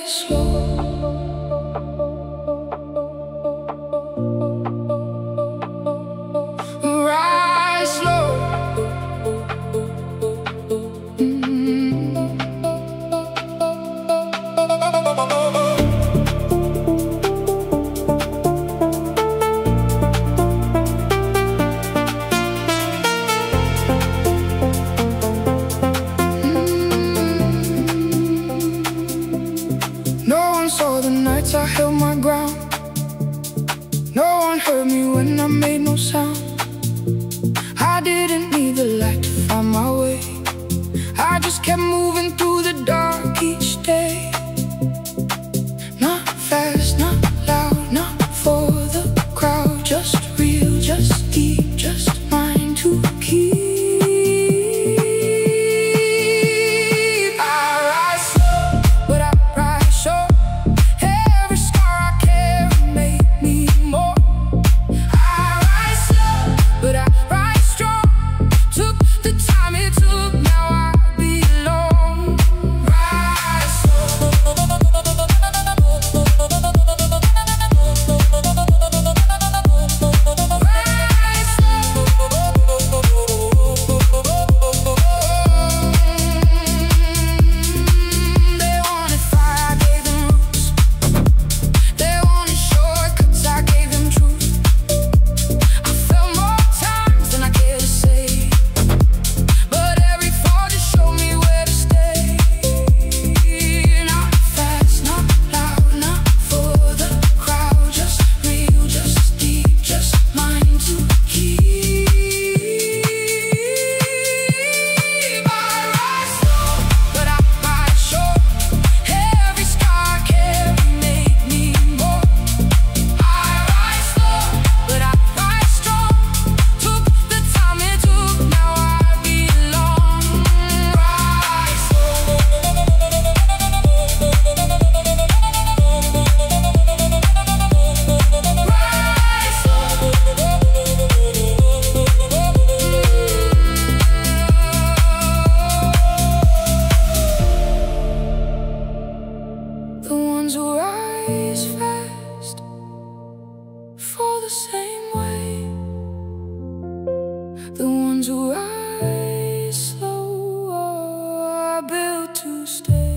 slow. Rise slow. No one saw the nights I held my ground. No one heard me when I made no sound. I didn't need the light to find my way. I just kept moving through the dark each day. Not fast, not loud, not for the crowd. Just real, just deep, just mine to keep. I rise slow, but I rise sure. Every scar I carry made me more. I rise slow, but I rise strong. Took the time it took, now I belong. Rise slow. Rise slow. They wanted fire, I gave them roots. They wanted shortcuts, I gave them truth. I fell more times than I care to say, but every fall just showed me where to stay. Not fast, not loud, not for the crowd. Just real, just deep, just mine to keep. I rise slow, but I rise sure. Every scar I carry made me more. I rise slow, but I rise strong. Took the time it took, now I belong. Rise slow. The ones who rise fast fall the same way. The ones who rise slow are built to stay.